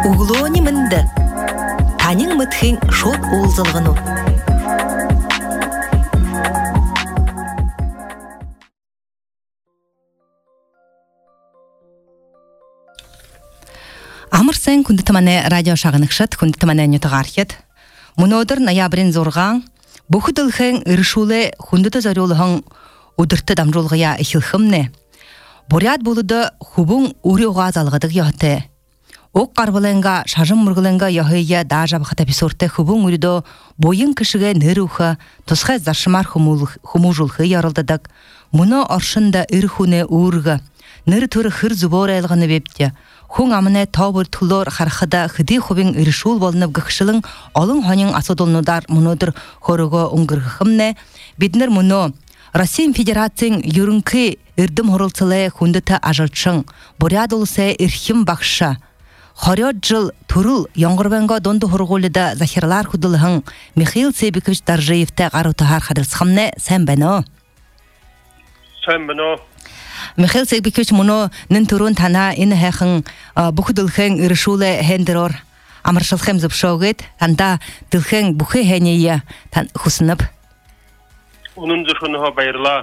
Углони мынды. Танин мытхын шот олзылғыну. Амырсен күнді таманы радио шағынықшыт, күнді таманы нютығархет. Мұнодыр ноябрин зорған, бұхы дылхын үрішулы хүндіті зарулығын удырты дамжолғыя ихилхымны. Бурят болуды хубун ури оғаз алғадық яхты. Оқ қарбылынға, шажым мұрғылынға яхыйя дажабы хатаписорты хубун уридо бойын кішіге нырухы, тұсқа заршымар хумужулхы ярылдадық. Мұны аршында үрхуне уырғы, ныры түрі хыр зубор айлғаны бепті. Хун амыне табыр тұллар қарқыда хыды хубин үрішул болынып ғықшылың алың ханын асадолнудар мұнодыр хорығы ұңғырғықымне. Биднер мұны Россия Федерациян юрынқы үрдім хорылсылы хүндіті ажылчың, буряд олысы ирхим бақша. Хорят жыл турыл яңғырбанға донды хорғолыда захирлар худылығын Михаил Себекович Даржиевті қарутығар қадылсықымне сән бәні. Сән бәні. Михаил Себекович мұны нын турын тана ині хәқын бұқы дылхын үрішулы хендерор амыршылхым зұпшауғыд, танда дылхын бұқы хәнейі хұсынып. Onun dışında bayırla.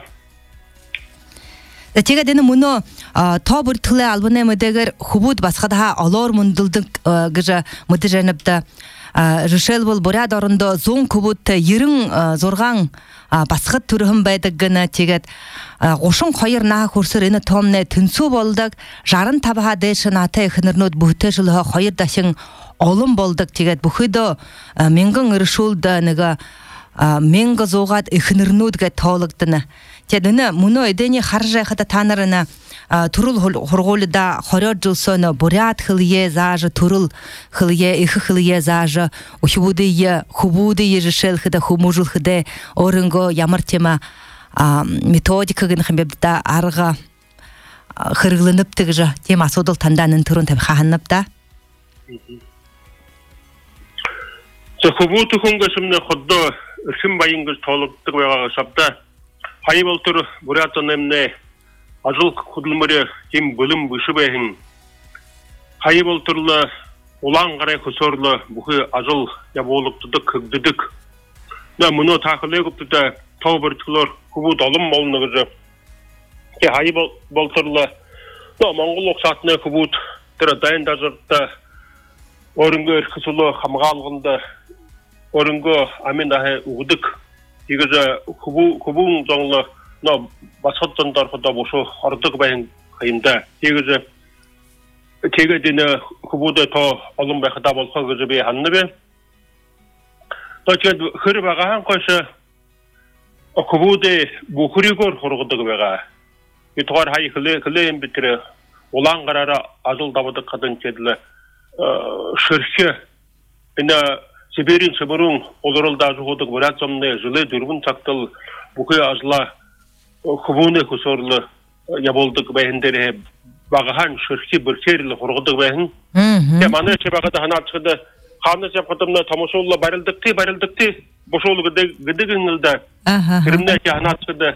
Тега дені мұны табыр тұлы албыны мүдегір хубуд басқадаға алар мұндылдық ғыжа мүді жәніпті. Жышел бол буряд орында зон кубутты ерін зорған басқыт түріхім байдық ғына тегет. Ғошын қойыр наға көрсір ені томны түнсу болдық. Жарын табыға дэшін аты әхінірнөд бұхты жылыға қойыр дашың олым болдық тегет. Бұхыды менгің үрішулды níga менгі зоғад әхінірнөдге таулықтыны. Тедіні мұны өйдені қаржай қыда танырына турул хорголыда хорят жылсыны бурят хылые зажы, турул хылые, ихы хылые зажы, ухибудые, хубудые жышел хыда, хумужул хыда, орынго ямар тема методика гын хымбебді арға хырғылыныптығы жа тема содыл танданын турын таб хаханныпта. Хубуды хүнгісімні құдды үшім байыңғыз толықтық веғаға сапта. Хайы болтыр буряттан әміне ажыл құдылмыры кем бөлім бұшы бәйін. Хайы болтырлы олан қарай құсорлы бұхы ажыл яболықтыдық күгдідік. Мұны тақылы күптіді тау бір түлір күбуд алым болынығызы. Хайы болтырлы Моңғол оқсатыны күбуд түрі дайында жұртты орынғы үркісілі қамға алғынды орынғы амин ағы ұғыдық. Егізі күбуң жоңлы басқыттындар құда бұшы ұрдық бәйін қиымда. Егізі теге дені күбуды то олым бәқыда болқа күзі бей ханны бе. Тәчет күрі бағахан қойшы күбуды бұқыры көр құрғыдығы бәға. Етуғар хай қылейін бітірі олан қарары азыл дабыдық қадын кеділі шыршы. Сибирин Сибирун олырылда жуғыдық бурят зомны жылы дүрбін сақтыл бұқы ажыла күбуны күсорлы яболдық бәйіндері бағахан шырхи бір серілі құрғыдық бәйін. Маны шебағыда хана çıkıды қаны шапқытымна тамышолы барылдықты бұшолы гідігіңілді кірімді әке хана çıkыды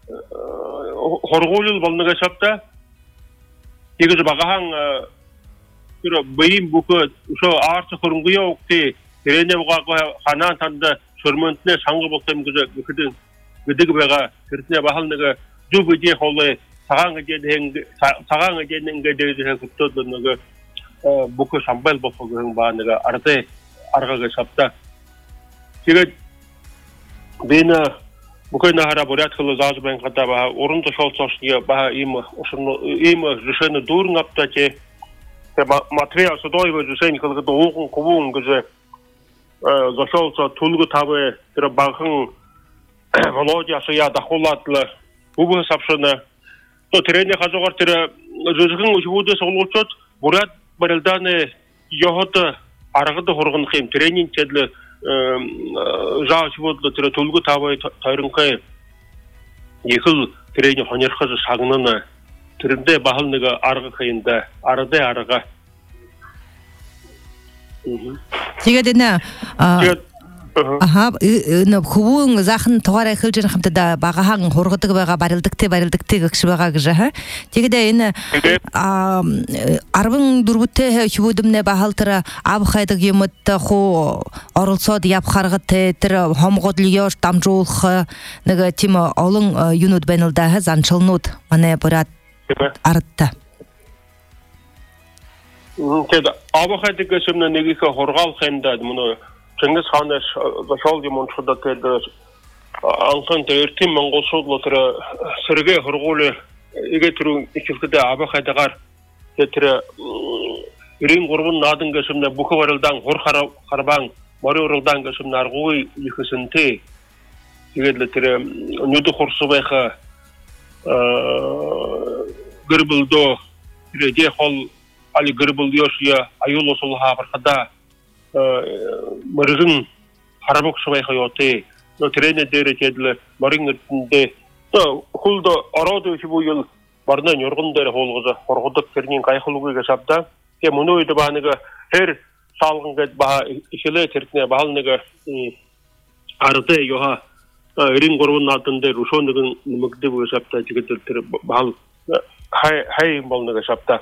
құрғолыл болныға шапта. Егізі бағахан бұйым бұқы арсы құрыңғы еуқты Терене бұға қанан танды шөрментіне шаңғы болсам күдігі бәға кіртіне бағалныға жүб үде қолы саған өденіңгі дейді күптөдінігі бұқы шамбал болсағың бағаныға арды арғаға шапта. Сегет бейні бұқы нағара бурят қылы зазы бән қада баға орынды шолсашыға баға имы жүшені дұрын апта ке материал судойғы жүшені қылғыды оғын құбуын күзі зашолса тулгы табы тірі бағын Володясы яда қолатлы бұбы сапшыны. Терене қажығар тірі жүзгін ұшуды соғылғычот бұрат барылданы йоғыды арғыды құрғын қиым. Теренен тәділі жа ұшуды тірі тулгы табы тайрынқы екіл терене қонерқызы сағыныны түрінде бағылныға арғы қиынды, арыды арыға. Тегедені Аха, хубуң захын тугар хылжын хамтада багахан хорготуг бага барылдыкты гыкшыбага гыжа. Тегеде эне арбын дурбутте хубудумне бахалтыра абхайдык юмытта хо орылсод япхаргыты тер хомгодлыёш тамжуулх неге тима олың юнут бенилда занчылнут мане бурат арытта. Тед абхайдык көсөмнө негике хоргал хемда муну Cengiz Han'da şol dimun şurada tedi ankan tertim Mongolsodlara Sergey Hurguli egetirun ikilkide abi haydagar tetre ring gurbun nadın gösümde bu kavarıldan hor harban maryoruldan gösümde argoy yıkısınti egedle tere nüdü horsubayha gırbıldo tere hol ali gırbıldiyor ya ayol osulha barkada Marızın harabok şubay hayatı, trene dere kedle, maringinde, hulda aradı ki bu yıl bardan yorgun dere holguza, horguduk terinin kayıklığı geçapta, ki bunu banıga her salgın ged baha işle terkine bahalnıga arıtı yoha ring grubun altında Ruson'un mukdib geçapta çıkıtır bahal hay balnıga geçapta.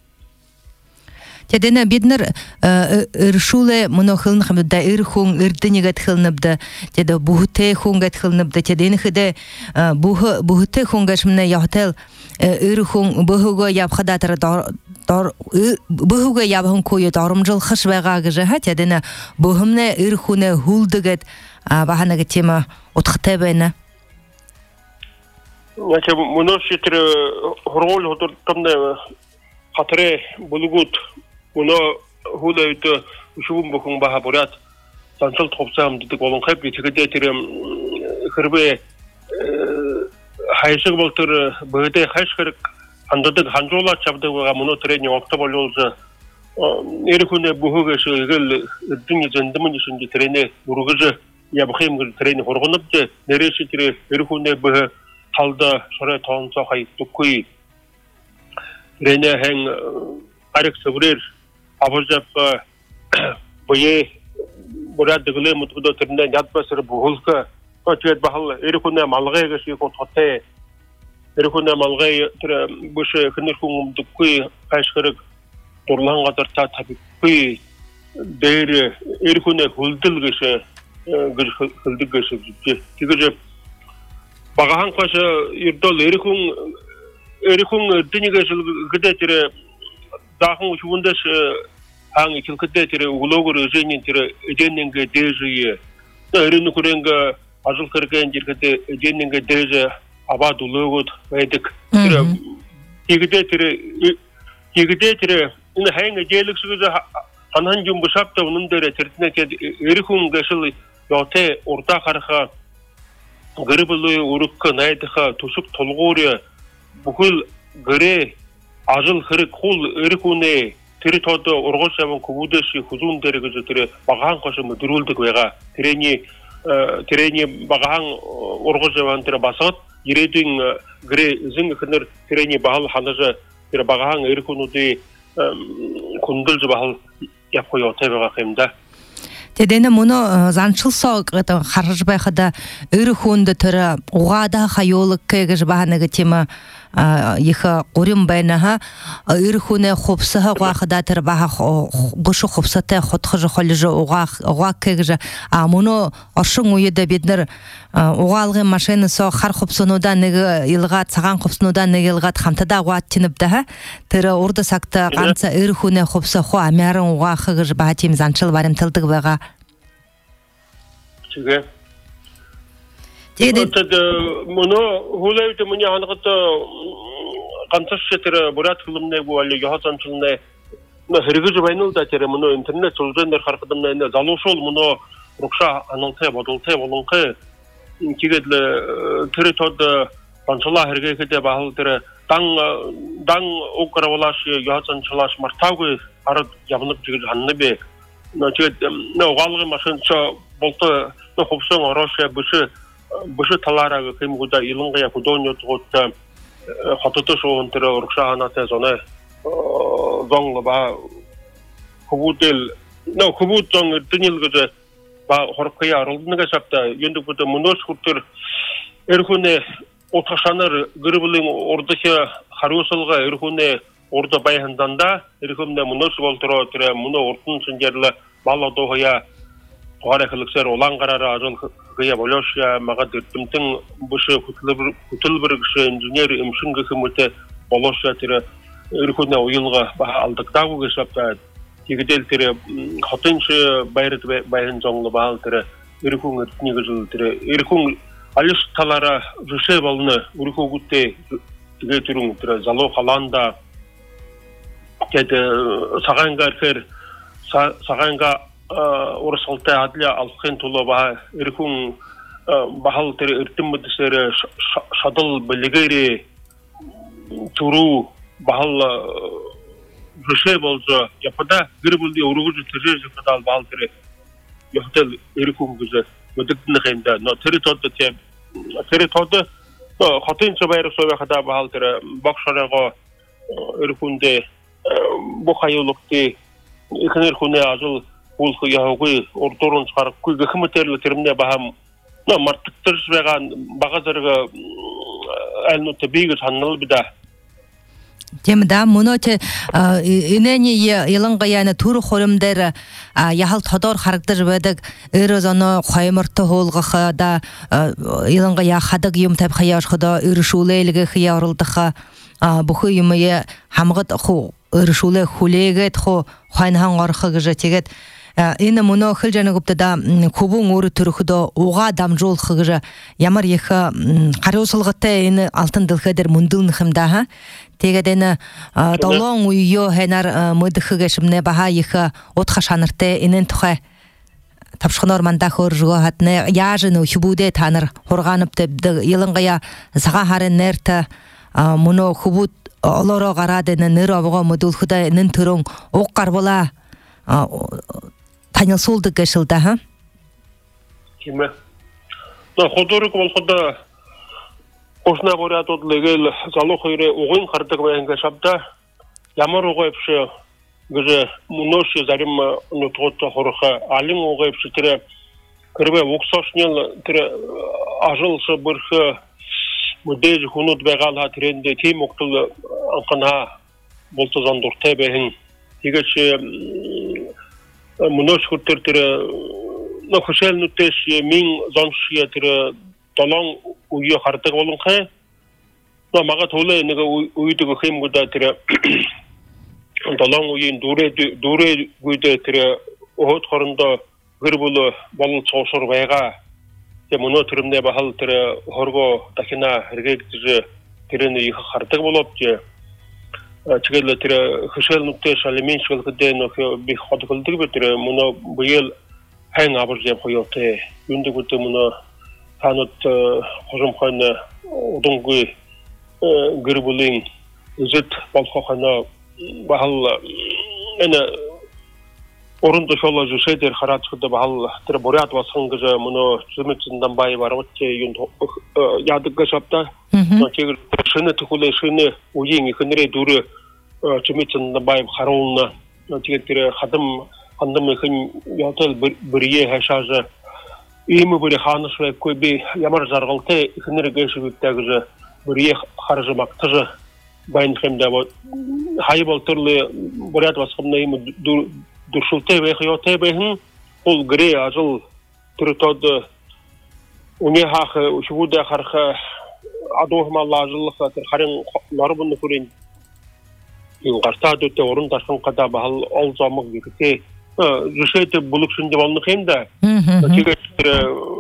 Тедене биднер иршуле монохылн хамда ирхун ирдинигат хылныбда теде бухте хунгат хылныбда тедене хиде бухте хунгашмне яхтел ирхун бухуга япхадатыр дор бухуга ябхун кое дарымжыл хышвага гыжа тедене бухымне ирхуне хулдыгат баханага тема утхтебене Значит, моношитр роль хотортомне хатре булгут Bunu hulaydı şubun bokun baha borat sansal topsam dedik olun hep bitigede tirim hırbe hayşık boltur böyle hayşık andadık hanjola çabdık ve bunu treni oktober oldu erkune buhuga şu gel dünya zendemin için treni burgucu ya bakayım gel treni horgunup da neresi tire erkune bu halda sonra tonsa hay tukui treni heng arik sabrir Abuzapka boye borat degule mutgudo terne yatbasır buhulka toçet bahal erikune malgay gesi kotote erikune malgay tra buş kınırkum dukkuy aşkırık torlan kadar ta tabi kuy değeri erikune huldul gesi hıldık gesi tigece bagahan kaşı irdol erikun dini gesi gıda tire Dahun uçubundaş hang ikilkide tere ulogur özenin tere ejenninge dejiye. Erinu kurenga azıl kırgen jirkide ejenninge deje abad ulogut vedik. Tigide tere ina hang ejelik suguza hanhan jumbusapta onun dere tertine ked erikun gasıl yote orta karha gırıbılı urukka naydıha tusuk tolgurya bukul gare Ажыл хырык хул эрикуне территорияда оргошавын кубудаши хузун дерегеже тере багахан кошуму дүрүлдүк вега терени багахан оргошавын тере басат иредин гре зин хыныр терени багал ханажа тере багахан эрикунуди кундулжу багал япкой отебега кемда Тедене муну занчылса харжбайхада эрихунда тере угада хайолык кегеж баханага тема Иха урим байнаха ирхуне хопсаха гахадатыр баха бушу хопсата хотхыжы холыжы уга кегже амуно ашың уйда биднер угалгы машинасы хар хопсынудан неге илгат саган хопсынудан неге илгат хамтада гуаттинибда тыры урда сакта ганца ирхуне хопса хо амярын уга хыгыж бахатим занчыл барым тылдык бага Чиге Bunu hulaydı mı yani hatta kantasıtır burat filmne bu ali yahasançılne hırgıcı baynılda tere bunu internet sözler harfadımda ne zalosol bunu rukşa anıltaya badıltaya olunqı kigedle territoryda kançıla hırgıcı bahıl tere dan okravalaş yahasançılaş martagı arad yapınıp çıkıcı hanne ne oğalgı maşınça bolta ne hopsan araşa Бышы таларага кемгуда илынгая кудоньо тугутта хатото шоонтера уркшаанате зоне зонгла ба хубутел но хубутон тынилгыжы horkaya arıldığına şapta yöndük bu da munoş kurtur erhune otaşanır gırbılın oradaki harusalga erhune orada bayhandanda erhune munoş volturo tire muno ortun sıngerle balla dohaya Qoğarakılıkser olan qararı azıl qıya bolosya mağa dürtümtün bışı kutulbır kışı inженер imşin gıkımıtı bolosya tire erhune oyılga aldıkta bu gısapta Tigidel tire hatınşı bayın zonlu bahal tire erhun etni gızıl tire erhun alış talara rüşe balını erhun gutte tige türün tire zalo halanda kede sağanga erker sağanga Orsalta adliya alfın tolu bah erhun bahal tire ertim müdesere şadıl beligeri turu bahal Rüşe bolca yapıda gırbıldı urugucu tırcı kadal bahal tire yohtel erhun güzel müdetini kayında no teritoda hatınca bayrak soya kadar bahal tire bakşarağa erhunde bu hayolukti ikin erhune azıl Улху яхуй ордорун чыгарып күйгө химатерли термине бахам на мартыктырыш веган багазырга элнуте биги саннал бида Темда муноте инени яланга яна тур холымдер яхал тодор характер ведек эрозоно хаймырты холгыха да яланга я хадык юм тап хаяш хада үршулейлиге хыярылдыха буху юме хамгат ху үршуле хулегет ху хайнхан архыгы жетегет Ина муно хилжаны гуптада кубун уры түрхудо уга дамжол хыгыжа ямар еха карыусылгытта ини алтын дылхедер мундылны хымда тегедени долон уйо хенар мыдыхыга шимне баха еха отха шанырте инен тухай тапшын орманда хоржуга хатне яжыны хубуде таныр хорганыпты йылынгая сага харын нерте муно хубут олоро гарадени ныр абыга мудулхуда инен түрүн ок карбола Танилсулды гашылда, ха? Киме. На ходорик волхода ошна борят от легел залохойре огын картык баянга шапта. Ямар огойпшы гыжы муноши зарим нутготта хорха алин огойпшы тире кырбе оксошнел тире ажылшы бырхы мудеж хунут бегалха тиренде тим октул анкана болтозан дурте бехин. Тигечи Munoş kurtartırı, ne kuşel nüteş min zanşiye tırı talan uyu hartık olun kay. Ne maga tole ne uydu kıyım guda tırı talan uyun dure guda tırı ohut karında gırbulu balın çoğuşur bayga. Te muno tırımne bahal tırı horgo takina hergek tırı tırını yıkı hartık bulup diye. Çıkırlı tire kışıl nüteş alimin şılgıda bir hadıkıldık bir tire bunu bu yıl hen abırcayım koyuyordu. Gündük bu tire bunu tanıt hocam kayna odungu gırbulun zıt balka kayna bahal ene orunda şolla şeydir harat çıkıda bahal tire boryat vasıngıca bunu zümütünden bayi var ki yün yadık gaşapta Çekir şını tıkule şını uyun yıkınere duru çümütünden bayi haroluna çekir handım yıkın yatal biriye haşajı iyimi biri hanış ve koy bir yamar zargıltı yıkınere geçibiptagıcı biriye harcımaktıcı bayin hemde hayı baltırlı boryat vasıqımda iyimi durşulte ve hıyote behin ol gri acıl türütodu Unia haqı uşuda harqa adohma lazıllıqta xarin narbını kurin qarta dötte orun taşın qada bahal alzamaq gekte rüşete bulukşun devalını xemda tigir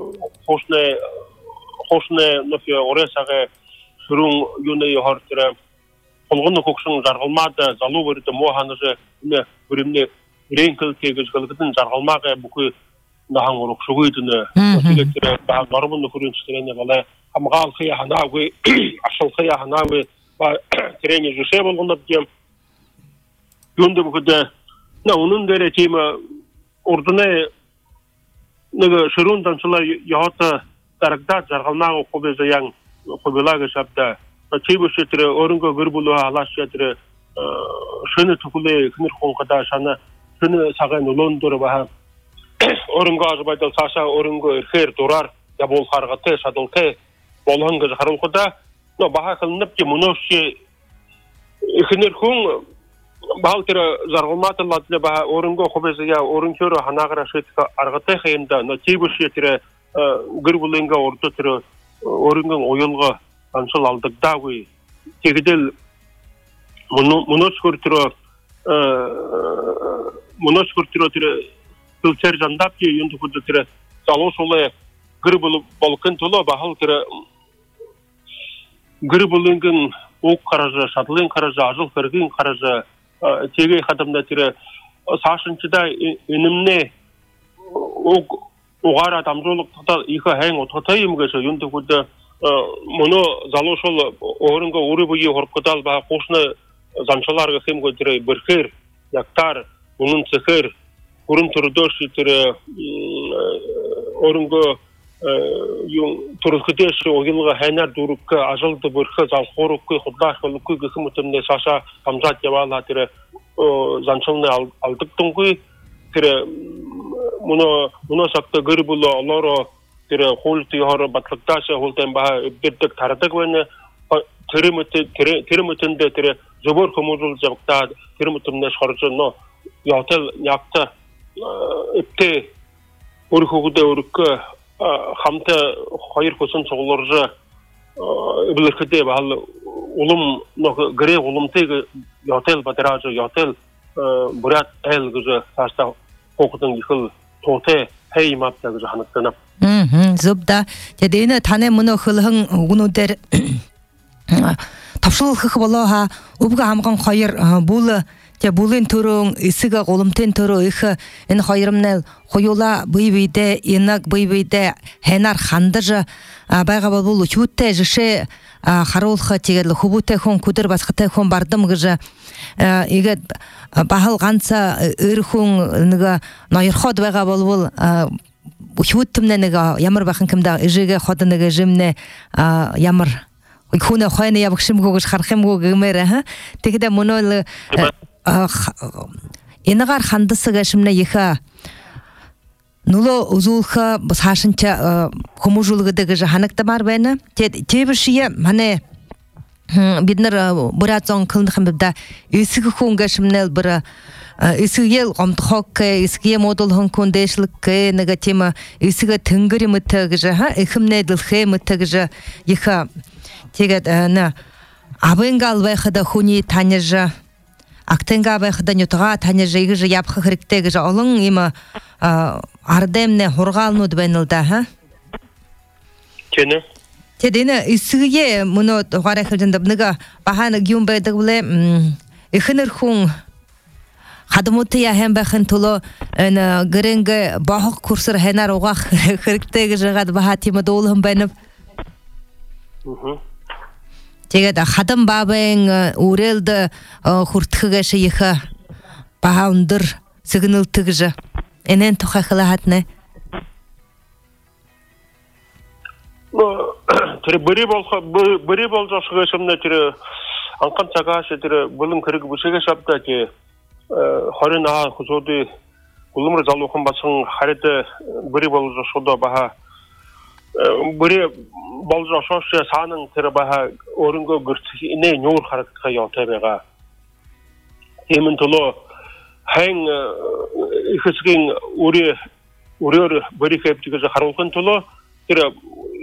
xoşne nofi oraya sağa sürün yune hartira olğunu kokşun jargılmadı zalu verdi mohanıcı ne birimne renkel tegiz qılgıdın jargılmağı bu nahan oruk şuğuydunu tigir bahal narbını kurin çtirene bala Amgal xıya hanavi, asıl xıya hanavi, treni jüşe bolğunda diyem. Gündü bu kadar. Ne onun dere tema orduna ne şurun danslar yahata tarakda jargalnağı qobeza yang qobelaga şapta. Çibu şetre orunga gürbulu halaş şetre şunu tukule kınır xonqada şana şunu sağan ulondur baha орынга ажбайдал саша орынга эрхер дурар я бол харгаты шадылты болгон кыз харылкыда но баха кылынып ки муноши ихнер хүн балтыра заргылматылады ба орынга хобезия орынчөрө ханагара шетка аргаты хайында но тийбүше тире гырбулынга орто тире орынга оюлга аншыл алдык дагы тегидел мунош көртүрө тире тылчер жандап ки юндукуду тире залошуле гырбул болкын толо бахал тире гырбулынгын ок каражы шатлын каражы ажыл фергин каражы теге хадамда тире сашынчыда инемне оғара дамжолуктукта иха хэн ототайымгышы юндукуду муну залошул орынга урыбыйы хоркутал ба кошны занчаларга хемго тире бирхер яктар унун цехер урун турдош тире орынга турукдеш ойылга хэнар дурукка ажылды бирхе залхорукка худдаш болукка гысымытымне саша камжат явала тире занчалны алдыктыңгы тире муну сакта гырбуло олоро тире холти хоро батлыкташа холтен ба бирдик тарадык вене теремөтүндө тире жобор комузул жабыкта теремөтүмне шаржыно ятел якта эпте урхугуде урукка хамта хайыр косын соголоржа билеркеде бал улум но гре улумтег ятел батыражы ятел бурят эл гыжы сашта окудун ихыл тоте хей мапта гыжы ханыктанап зубда жадыны тане муну хылхын угунудер тапшылык болоха убга хамган хайыр бул те булын төрөң исига голумтен төрө их эн хайрымнел коюла быйбыйде инак быйбыйде хенар хандыжы байга бул чутте жише харулха тигерле хубуте хон кудер баскыте хон бардым гыжы иге бахал ганца ырхун нга найрход байга болбул учуттымнега ямар бахын кимда ижеге ходыныга жимне ямар хуна хойны ябыкшым гогыш хархым гогымера ха тегде монол инагар хандысыга шимне иха нуло узулха сашынча хомужулгыдыгы жаханыкта бар бэна тебишие мане биднер буратсон кылдыхымда исиги хунга шимнел бира исигел гомтхокке исиге модул хонкондешликке негатива исиге тэнгëри мытагыжа ха эхимне дылхэ мытагыжа иха тэгээд на абенгал байхада хуни таняжа актенга байхада нютга таняжа игыжа япхы хриктегыжа олон има ардемне хоргалнуд бенилда ха кене тэдэна исиге муно гарахылжанда бныга бахана гюмбэдэгле эхнэр хун хадмутия хэмбэхэн толо эн гэрэнгэ бахок курсэр хэнар угах хриктегыжа бахатима доолхын бэнэв тэгээд хадам бабэн үрэлдэ хуртхыгэшэ иха бахаундыр сигнэлтэгжэ энэн тухахлахатнэ тире bëри болжашыга шымна тире анкан цагашы тире булын кырыг бушеге шапта ки хорына хузоды улумры залухын басын харыды bëри болжашыда баха bëри болжашыша санын тире баха орынга гүртсі ине нёр характыға ятабега емін толо хэн ихысгин урер bëри кептігізі харылқын толо тире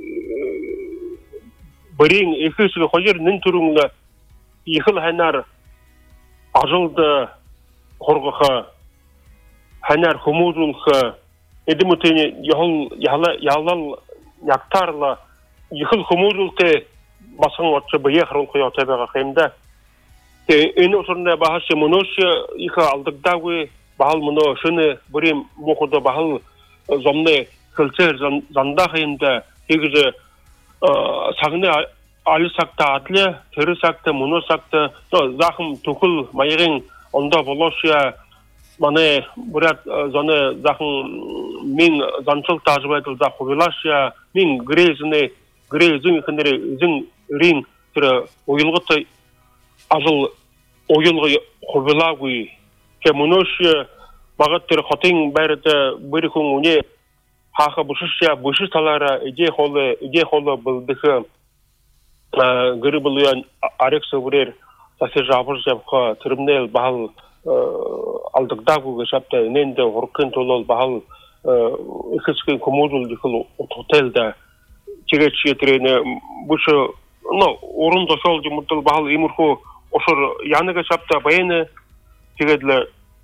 бэрин ихысгы хойыр нин турунга ихыл хэнар ажылды хоргыха хэнар хумузулха эдимутени ялал яктарла ихыл хумузулте басың отчы бие харылқы ятабега хэмда эн осурна бахасы муношы иха алдыгдагы бахал муно шыны бэрин мохуда бахал зомны кылчер занда хэмда егіжі сағыны алі сақта атлы, түрі сақта, мұны сақта, зақым түкіл майығын онда болошия, маны бұрат заны зақым мен занчыл тажыбайтыл зақ қобилашия, мен грейзін үкіндері үзін рин түрі ойылғыты ажыл ойылғы қобилағый, ке мұношия Багаттыр хотын бәрді бір күн уне хаха бұшыш талара иде холы бұлдығы гөрі бұлыян арек сөбірер сасы жабыр жабқа түрімнел бағыл алдықда бұғы жапта үненде ғұрқын толол бағыл үкіскен комодул дықыл ототелда чегетші етірені бұшы орын дошол жұмыртыл бағыл имұрху ошыр яныға жапта байыны чегедлі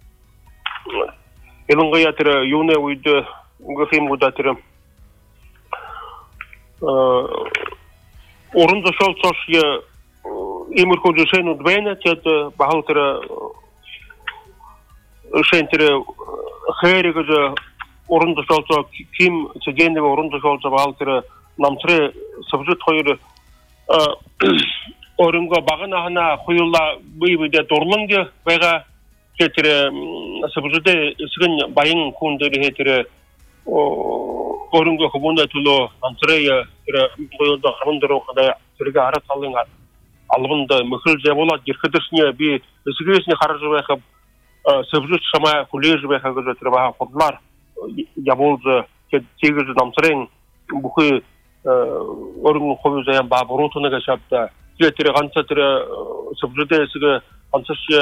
еліңға ятыры юне үйді ғықим ғудатыры орын дошол сошия имұрху жүшен ұдбайны теді бағыл тірі шентірі хәйрі ғыжы орын дошолса ким сегендегі орын дошолса бағыл тірі намсыры сыбжы тойыры орынға бағына ғана құйылла бұйбыде дорлыңды байға кетірі сыбжыды үсігін байың күндері кетірі орынға құбында түлі намсыры құйылда ғырындыру қадай түрге ара салың алғында мүхіл жа болады еркідірсіне бі үсігесіне қаражы байқып сыбжы шамая күлежі байқа күзі түрі баға құрдылар яболжы тегізі намсырың бұқы орынғы қобы жаян баға бұрутыныға шапта тірі қанса түрі сыбжыды үсігі қансашы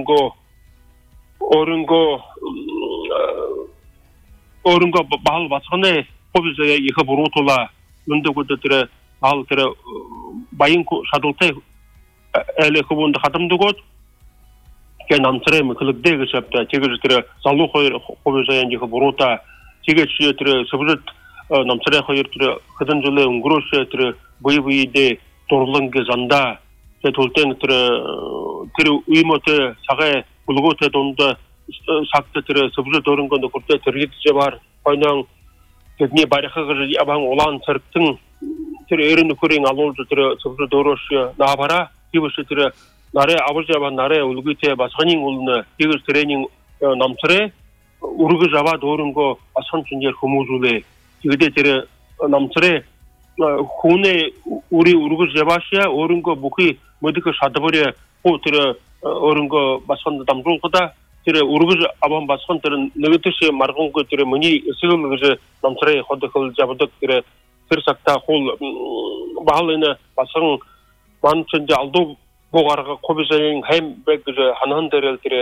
орынғы бағыл басқаны қобы жая екі бұрутыла үнді көді түрі бағыл түрі байын шадылтай әлі көбінді қатымды көд кен намсырай мүкілікдегі шапта тегізі түрі залу қобы жаян екі бұрута тегізі түрі сыбжыд намсырай қойыр түрі қыдын жылы үңгірошы түрі бұй-бұйде торлыңғы занда төлтен түрі үймоты сағай бұлғоты донды сақты түрі сыбжыд орынғанды күрте түргетіше бар қойнан кедіне барықы ғыжы ябаң олан сырықтың түрі өріні көрен алуылжы түрі сыбжыд орошы набара кейбірші түрі наре абыз жаба наре үлгіте басғанин ұлыны тегіз тренинг намсыры урғы жаба дорынғы асқан түндер хумузулы тегіде түрі намсыры хуне ури урғы жабашия орынғы бұқи мүдікі шадыбыры о түрі орынғы басқанды дамжулғыда түрі урғы абан басқан түрі нүгітіші марғынғы түрі мүні үсігілгіжі намсыры ходы қыл жабыдық түрі түрсақта қол бағалыны басқан манчынды алду боғарға қобызайын хайм бәкізі ханан дәрелтірі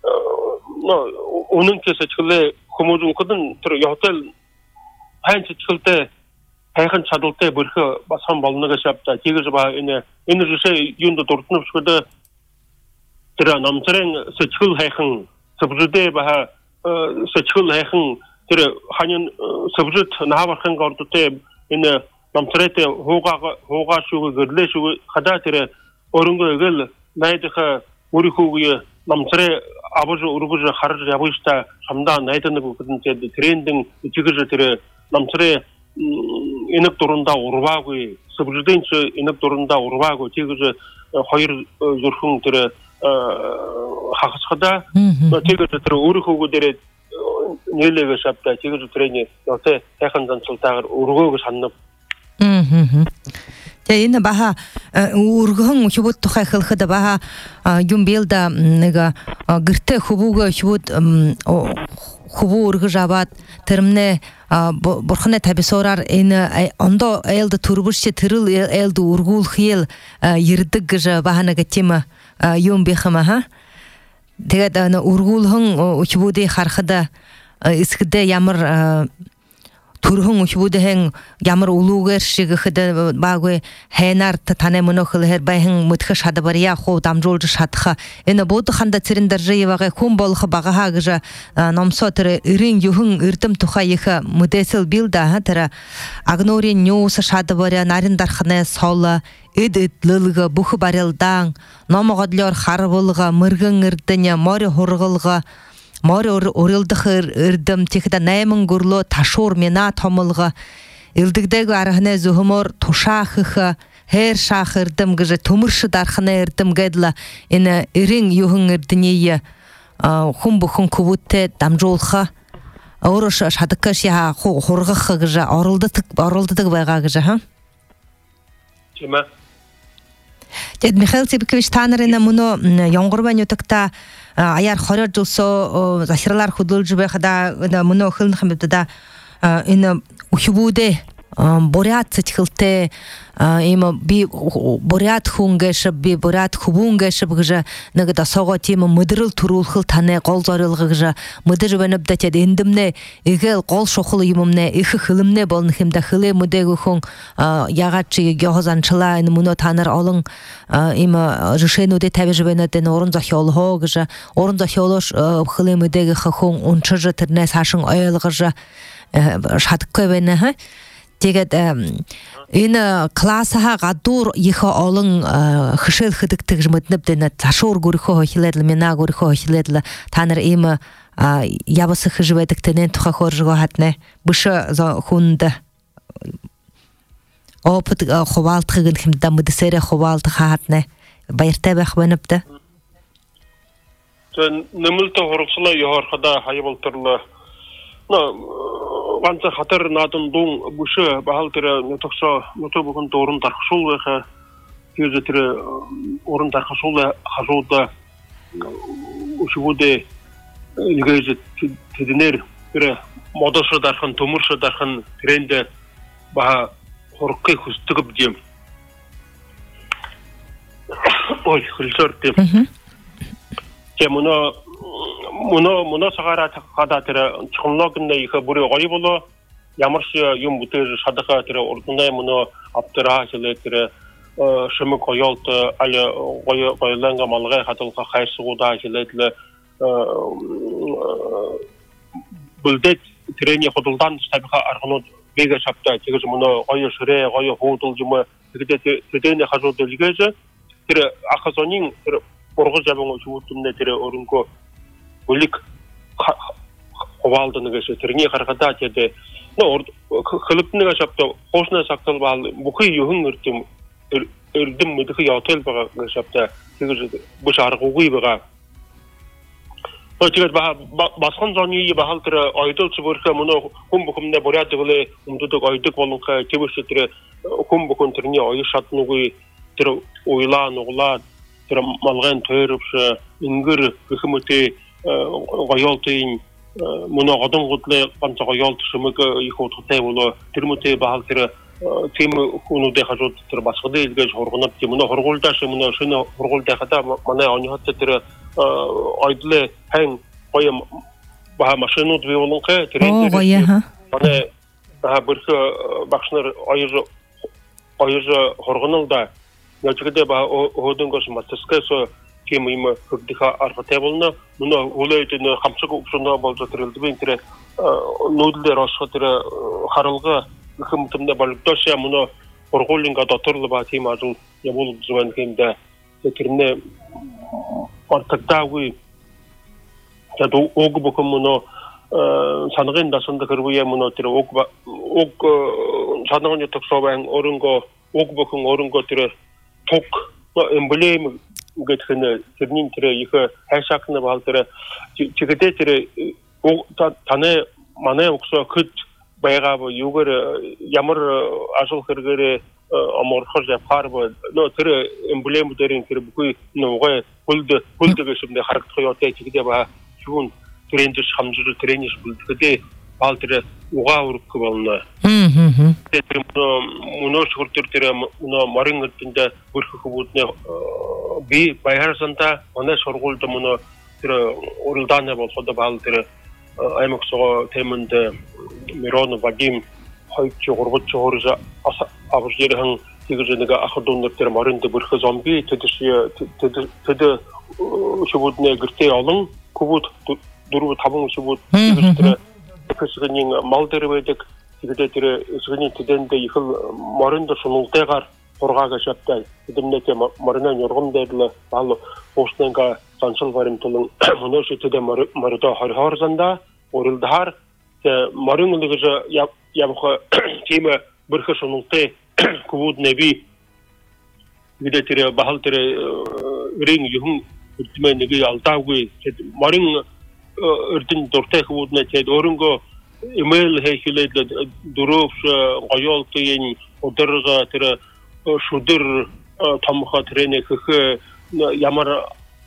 оның кесі чықылы құмызын қыдын түрі яутел хайнсы чықылды хайхан чадылты біркі басқан балыныға шапта тегізі ба ені жүше юнды дұртынып шықыды түрі намсырын сычқыл хайхан сыбжыды баға сычқыл хайхан түрі ханын сыбжыд наға барқанға ұрдыты ені намсырайты хоға шуғы гірле шуғы қада түрі орынғы өгіл найдықы өріхуғы намсырай абыжы ұрғыжы қарыжы ябышта шамда найдыны бұқыдын теді трендің үтігіжі түрі намсырай инық дұрында ұрвағы сыбжыдыншы инық дұрында ұрвағы тегізі қойыр зүрхің түрі хақысқыда тегізі түрі өріхуғы дәрі нелегі шапта тегізі түрені өте әқындан сылтағыр ұрғығы санып Енді баға ұрғың хүбіт тұқай қылқыда баға юмбелда гірті хүбуғы хүбіт хубу ургы жабат термне бурхне таби сорар эне ондо элде турбушче тырыл элде ургул хил йырдык гыжа баханага тема юм бехама ха тэгээд ургулхын учбуди хархада искде ямар турхун учбудehen ямар улугер шигэ хэдэ багwe хэнар тане монохыл хэр байхын мутха шадабария хо дамжуулж шатха эне бод ханда цэрэндаржэевага хүн болох багаха гэж номсотэр ирин юхын эрдэм тухайха мөдэсэл билда хатара агнорин ньюс шадабария нарин дархны сола эд лылга бух барылдан номогодлор харбулга мыргын эрдэня море хургылга Моры орылдықыр үрдім текді наймын ғырлы ташур мена томылғы. Илдігдегі арғыны зүхімор тушақығы, хер шақ үрдім ғыжы түмірші дарқыны үрдім ғайдылы. Іні үрін юхын үрдінейі құм-бұқын күбітті дамжолғы. Орыш шадықы шеға қорғықы ғыжы, орылдытық байға ғыжы. Чема? Михаил Цибикович Танырына мұны яңғырбан өтікті аяр хорор жолсо захирлар худулж байхада муно хылын хамбда энэ ухибуде борят цэцгэлтэй има би борят хүнгэш би борят хубунгэш бгэж нэг дасого тийм мэдрэл төрүүлхэл таны гол зорилго гэж мэдэж байна бдэ тэд эндэмнэ игэл гол шухал юмнэ их хилэмнэ болно хэмдэ хилэ мэдээгхэн ягаад чи гёхозанчлаа энэ мөнө танар олон им решенүүдэ тавьж байна дэ уран зохиолоо гэж уран зохиолоош хилэ мэдээгхэн унчж тэрнээс хашин ойлгож шатггүй байна ха. Тэгээд энэ классаа гадуур их олон хөшөл хөдөгтөж мэднэбдэнэ цашуур гөрөхөө хилээл мина гөрөхөө хилээл та нар ийм явас хөжвэдэг тэнэ тухай хоржго хатнэ бүш хүнд опт хуваалтхыг хэмдэ мэдсэрэ хуваалт хаатнэ баяртай байх банабда тэн нэмэлт хорслоо ёхорхада хайвалтрлаа ганца хатар надан дун бүшө бахалтэр нотогсо нотобгон дурын дархшул байха тэр уран дархшул хажууд ушгуудэ нэгэж тэднэр тэр модошо дархан төмөршө дархан тренд ба хорхыг хүсдэг юм ой хөлсөр тийм Муно сагара хада тэр технологийн их бүрий гоё болоо ямар ч юм бүтээж шадаха тэр урднаа муно аптера хэлээ тэр шимэг гоёлт аль гоёланга малгай хаталха хайрсуудаа хэлээ бүлдэт тэрэний хөдөлдан сабиха аргонууд бега шапта тэгэж муно гоё шөрэ гоё хуудул юм тэгээд тэдэний хажууд үлгээж тэр ахазонин тэр ургаж аван шүүтүнэ тэр өрөнгө улик хаваалдан гэж тэрний харахад тэгээд хөлбнэгээ шавта хоошноо сагтал бал бүхий юхэн эрдэм мэдэх ятал байгаа гэж шавта тэгэж бүш аргуугүй байгаа. Тэгээд басхан зоны бахал тэр ойдол цүгөрхэ мөнө хүм бүхэмнэ буряд гэвэл өмдөдөг ойдог болонхэ тэвэш тэр хүм бүхэн тэрний оёр шатнуугүй тэр уйлаа нуглаа тэр малгайн тойрвш ингэр гэх гоёлтын мөнө годон годле ганц гоёлт шимэг их утгатай болоо тэр мөтэй бахал тэр тийм хүнүүдээ хажууд тэр басгадаа илгээж хургунад тийм мөнө хургуулдаа шимнө шинэ хургуулдаа хата манай оньхот тэр ойдле хэн гоём ба машинууд бий болонхэ тэр манай бүрх багшнаар оёр хургуналда яжгдэ ба хөдөнгөс матскэс тийм юм хөдөлгөө аргатай болно. Мөнө үлээдэн хамсаг өвчнөө болж тэрэлдвэн тэр нүүдлэр осго тэр харалга хэмтэмдэ болгодош мөнө ургуулинга доторл ба тийм ажил явуул зүвэн хэмдэ тэрнэ ортагтаагүй tad og бүхэн мөнө санагын дасанд хэрвээ мөнө тэр og санагын төгсөвэн өрөнгө og бүхэн өрөнгө тэр тук эмблем гэдэг тэрний тэр их хайшаакны бал тэр чигэдэ тэр таны манай өгсө хөд байгаа юугаар ямар ажил хэрэгээр амархаж явахаар нөө тэр эмблем дээрийн тэр бүхий нөгөө хөлд гэшмдэ харагдах ёотой чигэдэ ба чүн тренд хамжир тренинг бүлдэхтэй бал тэр угаа өрөх болно. Тэр мөнөө шүртэр тэр мөнөө морин өдөндө бүрхэх бүднэ би баярсанта оноо сургуульд мөнөө тэр уралдааны болоход бал тэр аймагсоо темэнд Мирон Вадим хойч гурвч хорж авжирхан тэгж нэг ах дундэр тэр моринд бүрхэх зомби тэд шүбүднэ гэртээ олон kubut 4-5 шүбүүд тэр хэсгийн мал дээр байдаг тэгээд тэр хэсгийн тэдэнд их моринд шунултайгаар хургаагаа шаттай тэднээтэй морины нурган дээр л бал уушнанга санчил баримтлан мөнөөш тэдэ моридо хорзанда уралдахаар морин нэгж явах тийм бүрхэ шунултай kubut нэби гэдэг тэр бахал тэр рин юм үрдмэ нэг алдаагүй морин өрдөн дуртай хөвднэ тэгээд өөрөнгөө имэйл хийхлээд дөрөв гоёлтын өдөргө тэр шүдэр томхо трэнэх ямар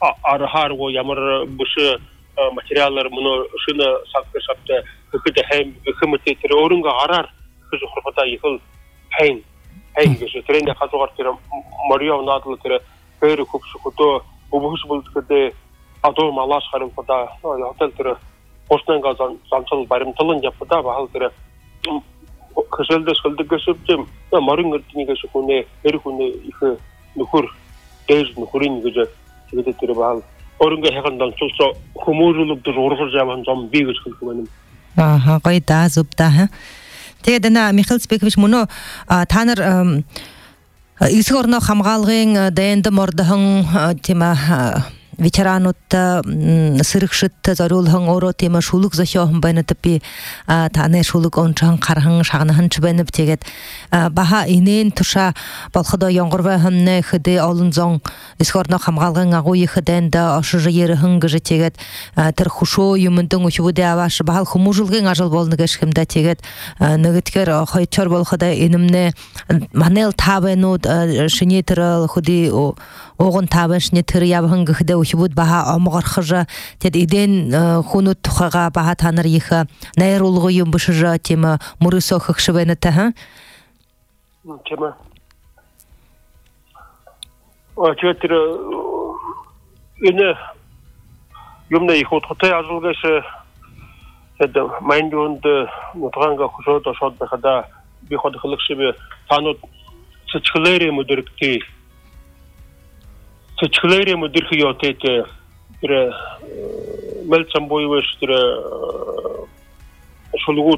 архарго ямар бушы материаллар муну шына сакта кыды hem хымыты тире орунга арар кызы хорпата ихыл хайн гыжы тренде хазугар тире Мария надлы тире пери купшу куто убуш булткыды адом алаш харым пада отел тире Кошнанга занчал барым тылын жапыда бахал тире кыжылды шылды гышыптым марың ыртыны гышы куне бери куне ихы нухур дейж нухурин гыжы тире тире бахал орунга хагындан чулса хумурулукту оргур жабан жам бийгиш кылгым. Аха, кайда зубта ха. Тегедена Михаил Спекович муну таныр исгорно хамгалгын даянды мордахын тема ветеранутта сырыкшытта зарулхан оро тема шулук зашохан байнатыпи таны шулук ончан кархан шагнахан чбенып тегет баха инен туша балхада яңгырва хамне хыды алынзон исгорно хамгалгын агуй хыденда ашыжы ерыхын гыжы тегет тыр хушо юмындың учубуде аваш бахал хумужылгын ажыл болны гешкимда тегет нагыткер хайчар балхада инемне манел табенут шинетер худи оғын табышны тыр ябын гыхда учубут баха амгар хыжа тед иден хунут тухага баха таныр иха найрулгы юм бышыжа тема мурысо хыхшыбены та тема очетер ине юмна ихот хотай ажылгышы тед майндунд мутганга хушото шотда хада би ход хылыкшыбе танут сычкылери мудыркти Сочклере мудирхи йотете тире мелчам боевеш тире шулгут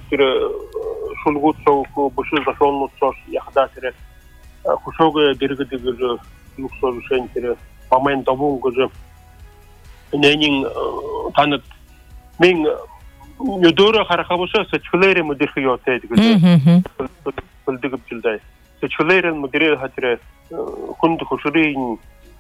соуку бушил зашолнут сош яхда тире хушога диргиди гыжы луксор шен тире памен табун гыжы ненин танып мен юдора харахабуша сочклере мудирхи йотете гыжы билдигип жылдай сочклере мудире хатире хунду хушурин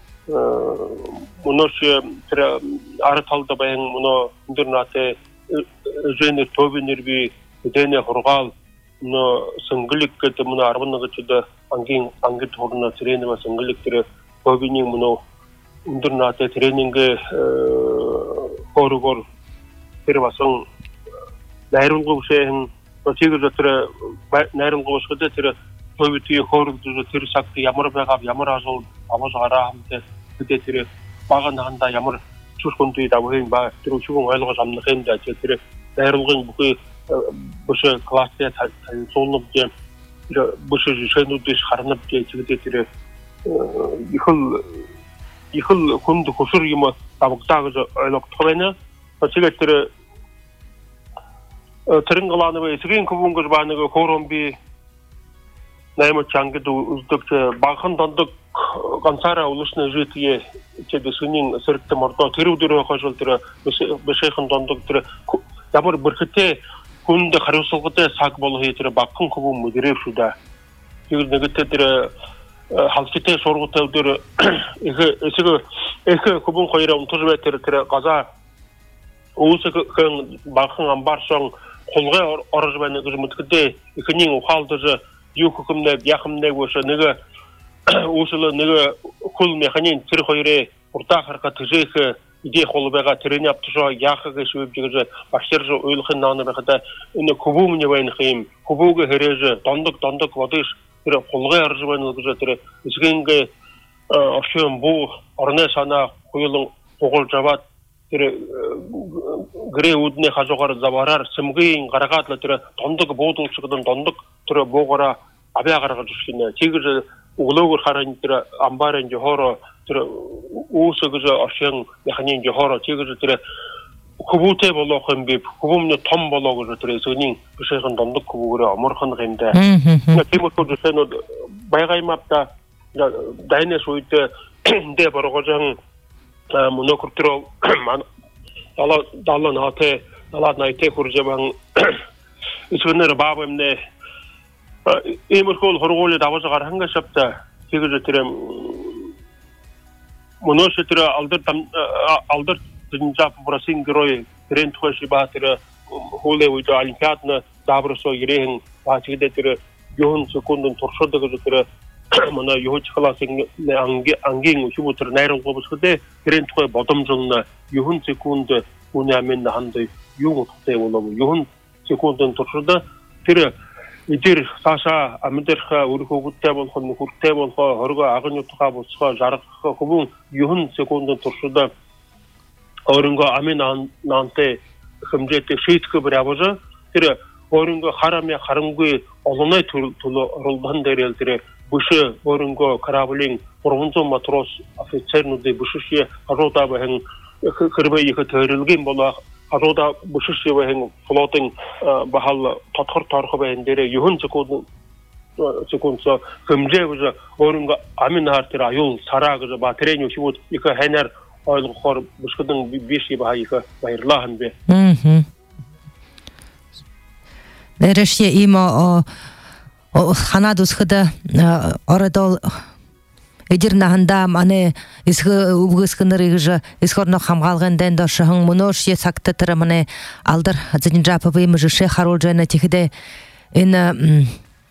Муноше тра арыталда баян муно интернате жөнер тобинерби дене хоргал но сыңгылык кете муно арбыныгы чуда ангит хорна тренинг сыңгылык тире тобини муно интернате тренинге хоргор тирвасын найрынгы шеһин очигы жатыра найрынгы бошкыда тире тобити хоргды тир сакты ямар багап ямар ажыл амажара хамте 그때들이 막아나간다 야물 추스콘도이다 보행 바 들어 추공 와일가 잡는 행다 저들이 내려오는 그 무슨 클래스에 다 손놓게 무슨 쉐누도 하르납게 저들이 이걸 군도 고수리 뭐 나복다가 얼럭 토베나 저들이 트링 걸라는 거 있으긴 그분 거 봐는 거 고롬비 나이모 장기도 우스덕 바한 단독 간사라 улусны житие чеде сунин сыртты мордо терүүдөрө хожолдөрө бешейхэн дондогдөрө ямар бүрхэтэ хүнд хариуцлагатай саг болох хэтэр багхан хөвөн мүдрэвшүдэ тэгэр нэгэтэ тэр халкитэй сургуутай өдөр эхэ хөвөн хоёроо унтурвэ тэр газа уусгэн багхан амбарсон холгой орж байна гэж мэдгэдэ эхний ухаалдаж юу хөхөмнэ яхамнэ гош нэг 우슬 내가 콜 메카닌 트르호이레 уртахарка тжех иде холбега трене аптжо яхага шүбжигэж бахширж уйлхын нааны бахада энэ кубумне байнхим кубуга хэрэж дондок бодыш тэр холгой арж байна гэж тэр исгэнгэ ашын бу орны сана хуйлын тугул жабат тэр грэ үдне хажугаар заварар сымгын гарагатлы тэр дондок буудулчгдын дондок тэр боогора абя гаргаж өшгөнэ чигэж углогор харан тэр амбарын жохоро тэр уусгэж ашин яханын жохоро чигэж тэр кубутэй болох юм би кубумны том болоо гэж тэр эсүний бишхэн дондок кубугөрө амархан гэмдэ тиймэрхүү зүйл байгаймапта дайнес үед дэ боргожон монокуртро дала нате дала найте хуржабан эсүнэр баабэмнэ 이물콜 호르골에 나와서가 한가 싶다. 지금 저들은 모노시트라 알더 진짜 브라싱 그로이 트렌트워시 바트라 홀레 위도 알피아트나 다브로소 이레행 바치게들 요혼 세콘든 torşoda 그들 мына юуч классing ангийн шүбүтэр найруулга босгоде тэрэн тухай бодомжолно юун секунд үнэмэн хандай юу утгатай болов юун секундын туршуда тэр идэр саша амьдэрх өрхөгтэй болох нөхөртэй болох хоргоо агын утгаа босгоо жаргах хүмүүн юун секундын туршуда өөрөнгөө амин наантай хэмжээтэй шийтгэх бэрабожа тэр өөрөнгөө харамя харамгүй олонной турулдан дээр тэр бүш өөрөнгөө караблийн 300 матрос офицернуудын бүшшээ харуудаа бахан хэрвээ их төрөлгийн болоо харуудаа бүшшээ бахан флотын бахал тодхор торох байн дээр юун секунд хэмжээ гэж өөрөнгөө амин хаар тэр аюул сараа гэж ба тэрэн юуд их хайнаар ойлгохоор бүшгдэн биши баа их баярлаа ханбэ. Решье има ханадус хада орадол эдир наханда мане исхы убгыскынырыгы исхорно хамгалган ден дошын монош е сактатыр мане алдар зинжапы мыжыше харолжана тихде эн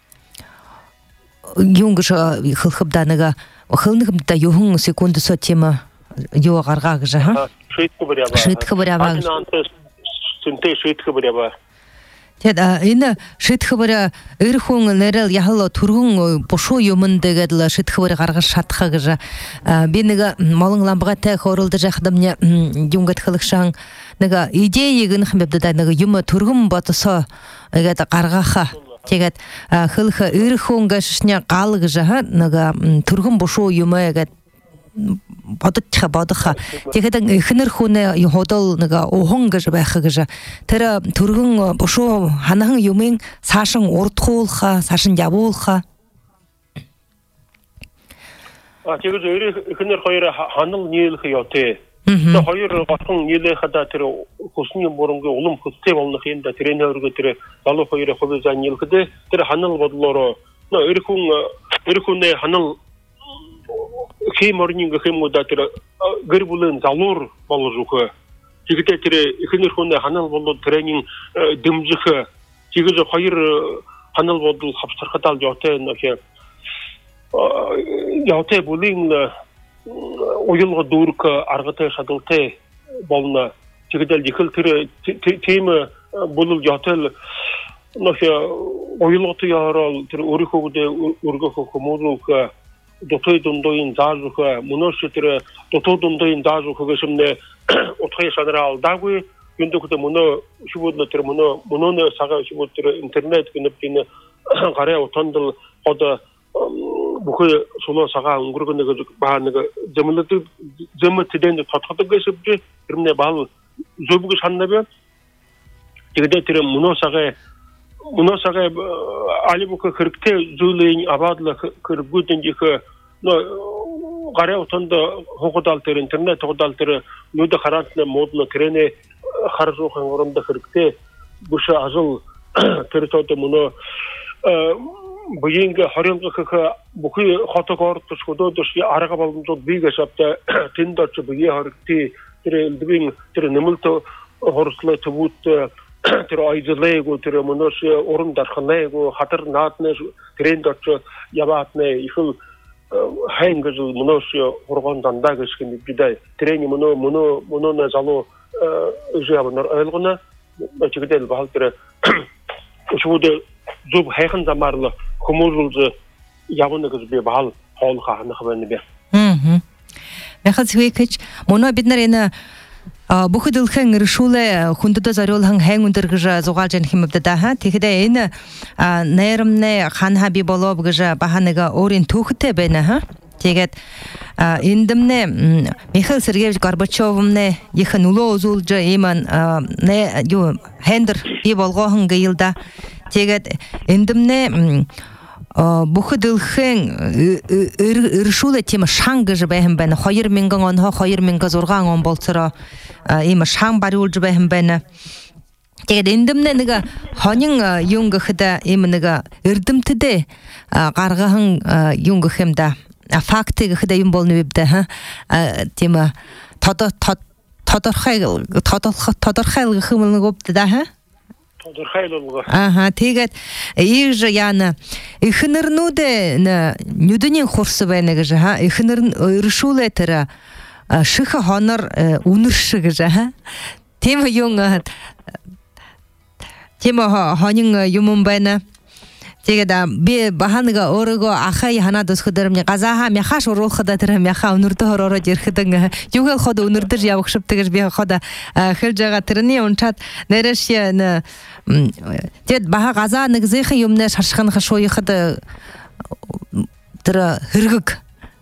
юнгыш хылхыбданыга хылныгымда юхун секунды сотема югарга гыжа ха шитка баряба синте шитка баряба Тэд энэ шитхбэр эрхүн нэрэл яхал түргүн бошоо юмндэгэд л шитхбэр гаргаж шатхаа гэж би нэг молон ламбгатай хоролдож яхдамня юнгат хылгшан нэг идеийг нь хэмбэдэ нэг юм түргүн бодсоо ингээд гаргааха тэгээд хылх эрхүн гэшня гал гэж нэг түргүн бошоо юм гэдэг бодох тэгэхэд эхнэр хүнээ ходол нэг ухан гэж байх гэж тэр түргэн бошоо ханахан юмын цаашин урдхуулха цаашин явуулха тэгээд эхнэр хоёр ханал нийлэх ёотэй тэр хоёр гоцхон нийлэхэд тэр хүсний мөрөнгө улам хөстэй болох юм да тренергээ тэр залуу хоёр хөлөө нийлэхэд тэр ханал бодлороо эрхүнээ ханал хэморнинг хэмгуда тэр гэрбулэн залуур болгох. Тэгэхдээ тэр эхнэр хүн ханал болоод тренинг дэмжих. Тэгээд хоёр ханал бодол хавцархадал явтай нэг явтай бүлин уйлго дүүрк аргатай шадалтай болно. Тэгээд ихэл тэр тийм бүлэл явтай нэг уйлготой ярал тэр өөрийнхөө өргөх хүмүүрүүх дотой дундоин заажух моношитер дотой дундоин заажух гэсэмнэ утгай шадрал даггүй юндөгдө моно шүбөднө тэр мононы сага шүбөд тэр интернет гэнэпкин гараа утандал одоо бүхэл соло сага өнгөргөнө гэж баа нэг зэмэтэдэн татхадаг гэсэвч тэрнэ бал зөвг шаннабэ тэгээд тэр моносага алибука хэрэгтэй зүйлийн абаадла хэрэггүйдэн их гараа утанд хогдал тэр интернет хогдал тэр нүдэ хараатны модно тэрэне харжуухан орондо хэрэгтэй бүш ажил тэр тото моно буинга хорионгох бүхий хотогоор төсгөдөдөс арга боломжууд бигээ шапта тэндоч бие хэрэгтэй тэр элдвин тэр нэмэлт хорслоо төвүүд тэр айзлээгүү тэр монош уран дархнээгүү хатар наатнэ трендоч яваатнэ ихэл хайнгэж монош урган дандаа гэшгэн бидээ трени моно залуу жаабнаар ойлгоно чигдэл баал тэр шууд зүг хайхан замаарлы хүмүүрүүл явна гэж би баал хоолхоо ханах байна би. Яхад свекч моно бид нар энэ бүхэдэлхэн решүүлээ хүндэдэ зориулхан хайн өндөр гэж зугаалж яах юм бэ да ха тэгэхдээ энэ найрамны хан хаби болов гэж баханага өөрийн түүхтэй байна ха тэгээд эндэмнэ Михаил Сергеевич Горбачевмнэ их нүлөө үзүүлж ийм нэ юу хендер би болгохон гэлда тэгээд эндэмнэ бүхэдэлхэн решүүлээ тийм шан гэж байсан байна 2000 он 2006 он болцороо ийм шан бариулж байсан байна. Тэгээд эндэмнэ нэг хонин юм гэхэд ийм нэг эрдэмтэдээ гаргахан юм гэх юм да факт гэхэд юм болно бибдэ ха тийм тодорхой гэх юм нэг үбдэ да ха тодорхойлуулга. Ага, тэгээд ийж яна ихнэрнүүдэ нүдний хурс байна гэж ха. Ихнэр өршүүлээ тэр ших хонор үнэрш гэж ха. Тийм юм тийм хонин юм байна. Тэгээд би баханга өөргөө ахай ханаад өсгөдөр мне газаха мяхаш уруулхада тэр мяха өнөрдөө хоророо ирэхэд юугаар ход өнөрдөр явах шивтэй гэж би ход хэлж байгаа тэрний унчаад нэрш тэгээд баха газаа нэг зэхэн юмнэ шаршхан хашууйхад тэр хэрэгэг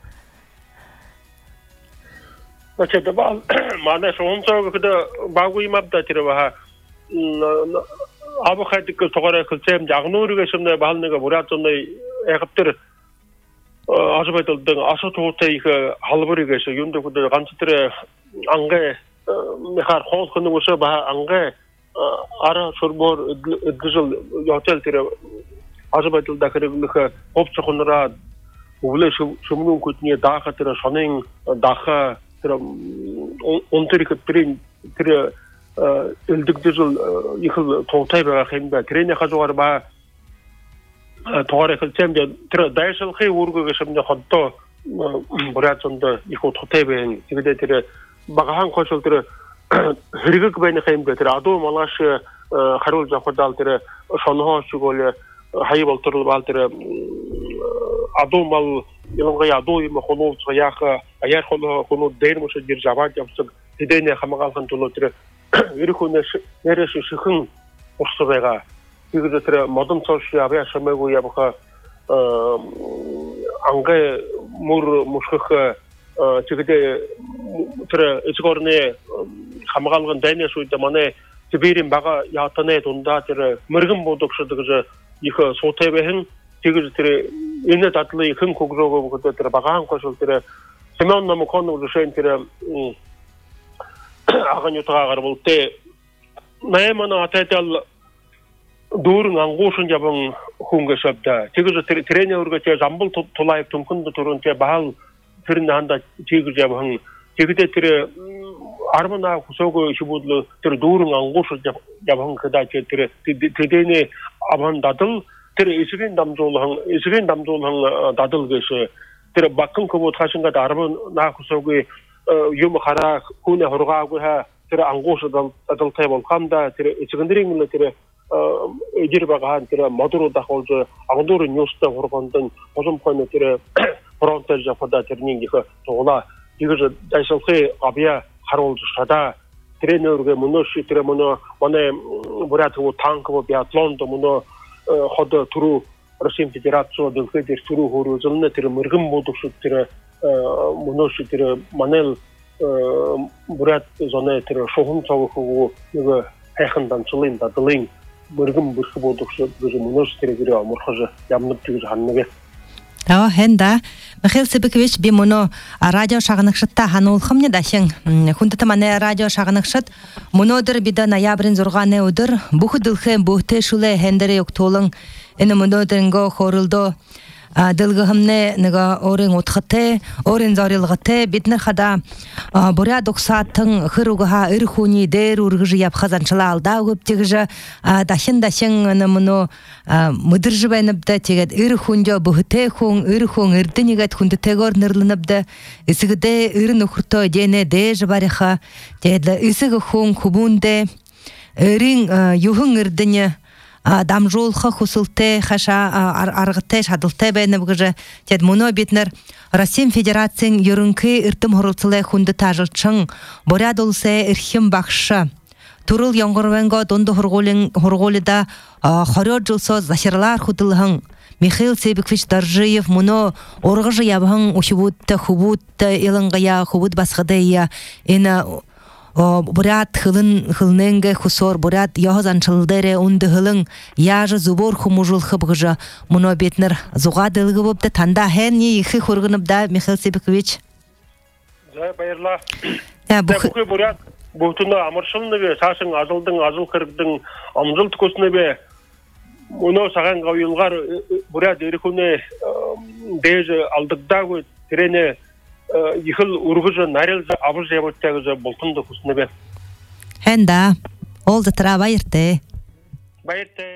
Значит, манай шонцоо гэдэг баггүй мабда тэр баха Абхайдик тоогоор хэлцэм жагнуурыг шимнэ баалныг бураацны ягтэр асбайдалдан асуутуутай их халбарыг эсэ юунд хөдөө ганц тэр ангэ мехар хоолхны өсө ба ангэ ара шурбор эдгэл хотел тэр асбайдалда хэрэг ховцохнораа өвлө шумнун күтний даха тэр шонын даха тэр онтэрх тэр элдэгдэл их тоотой байгаа юм ба тэрний хажуугаар ба тоогоор хэлцэм тэр дайшилхи үүргээс өмнө ходдоо бураацонд их тоотой байна. Тэгээд тэр багахан хошол тэр хэрэгэг байна юм ба тэр адуу малаш харуул завхадал тэр шонхоо шигол хай болтол бал тэр адуу мал ялангуяа адуу юм хонооц яах аяар хоноо дээр мөш жир жаваад явсан тэдэний хамгаалахын тулд тэр Ирхүнэш нэрээс шихэн урсгал байгаа. Тэгээд тэр модон цош яваа шамаагүй явах ангэ мөр мушхах тэгээд тэр эцгорны хамгаалгын дайнаас үед манай Сибирийн бага яатаны дундаа тэр мөргөн бодогшдог гэж их суутай бэхэн тэгээд тэр энэ татлын ихэн хөгрөөгөө тэр багаан гошол тэр Семен Намокон үлшэн тэр 아가뉴타가 볼때 나에만 아테달 두른 안고선 잡은 훈가섭다. 지금서 트레이너가 제 잠불 돌아야 통근도 들은 제 bahal 들은다 한다 지금 잡은 지그때 트레 아르마나 구속의 시부들 들 두른 안고선 잡은 그다 제 트레이너 아반 다들 트레 이스린 담조랑 다들 그서 트레 bakın 그거 타신가 아르마나 구속의 yum khara kuna horga go ha tira angos dal table khamda tira chigandring le tira ejir baga tira moduro da holjo agdur news ta horgondan ozum khone tira fronter jafada terning ge tola diga daisalkhe abya harol sada trainer-ге monoshi tira mono mane burat wo tank wo biathlon do mono хода туру Россия Федерация дөлхөдөр туру хорозолны тира мөргөн бодогш тира monoshi тэр манел бурат зоны тэр шугам цогхоо нэг хайхан данчлын дадлын мөргөн бүрх бодогш гэж monoshi тэр амархаж ямнад гэж ханнаг. Таа хэнда Михаил Себекович би моно радио шагнагшатта хануулхамны дашин хүндэт манай радио шагнагшат монодэр бида ноябрын 6-ны өдөр бүх дөлхөн бүхтэй шүлэ хэндэрэ октолон энэ монодэрнгөө хоролдо дэлгэхэмнэ нэг орын утхатэ орын зорилготэй бид нар хада буря доксатын хөрөгха эрхүний дээр үргэж явхазанчлаа алдаа гүптэгж дашин нэмнө мөдөрж байнабда тэгээд эрхүнжө бүхтэй хүн эрхүн эрдэнийгэд хүндтэйгөр нэрлэнэбдэ эсэгдэ эр нөхөртөө дэнэ дэж бариха тэгээд эсэг хүн хүбүндэ эрин юхэн эрдэня дамжуулха хүсэлтэй хаша аргатай шадалтай байна гэж тэгэд мөнөө бид нар Россия Федерацийн ерөнхий эрдэм хоролцоолын хүндэт ажилчин Бурят улсын эрхэм багш Төрөл Янгорвенго дунд хургуулда 20 жилсоо заширлаар хөдөлгөн Михаил Себекович Даржиев мөнөө ургаж явхан ушбуудтай хөвүүдтэй илангая хөвд басгадая энэ Бурят хылнэнгэ хусор бурят яхазанчылдэрэ үнды хылын яжы зубор хумужулхы бгыжа мөнөө бид нар зуга дэлгөвөбдө танда хэний их хөргөнөбдө Михаил Себекович. За баярлаа. Бүхий бурят бүгтүнө амаршылныг цаашин азылдың азыл хэрэгдэн амжилт көснөбө мөнөө саган гавьюлгар бурят эрхүнэ дэж алдагдаагүй тэрэне ихэл үргэж нарил авж явуултайг болтонд хүснэбэ. Хэнда ол затраа баяртай. Bayırta